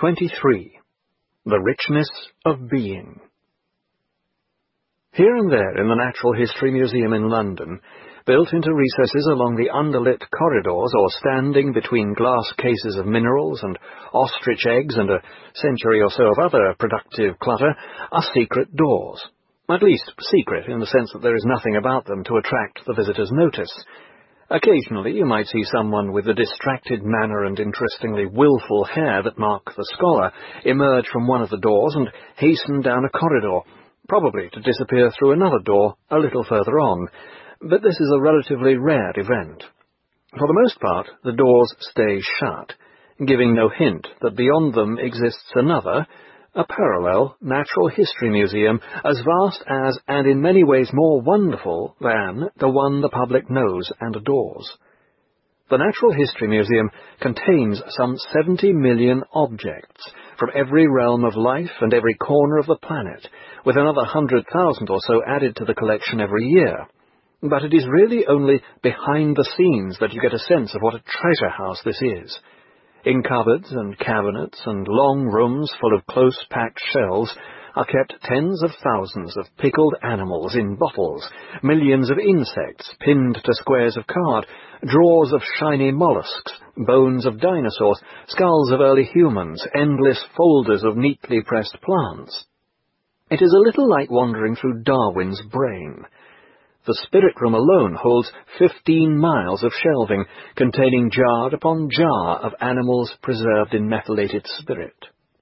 23. The Richness of Being. Here and there in the Natural History Museum in London, built into recesses along the underlit corridors or standing between glass cases of minerals and ostrich eggs and a century or so of other productive clutter, are secret doors. At least secret in the sense that there is nothing about them to attract the visitor's notice. Occasionally you might see someone with the distracted manner and interestingly willful hair that mark the scholar emerge from one of the doors and hasten down a corridor, probably to disappear through another door a little further on, but this is a relatively rare event. For the most part, the doors stay shut, giving no hint that beyond them exists another, a parallel natural history museum as vast as and in many ways more wonderful than the one the public knows and adores. The Natural History Museum contains some 70 million objects from every realm of life and every corner of the planet, with another 100,000 or so added to the collection every year. But it is really only behind the scenes that you get a sense of what a treasure house this is. In cupboards and cabinets and long rooms full of close-packed shelves are kept tens of thousands of pickled animals in bottles, millions of insects pinned to squares of card, drawers of shiny mollusks, bones of dinosaurs, skulls of early humans, endless folders of neatly pressed plants. It is a little like wandering through Darwin's brain. The spirit room alone holds 15 miles of shelving, containing jar upon jar of animals preserved in methylated spirit.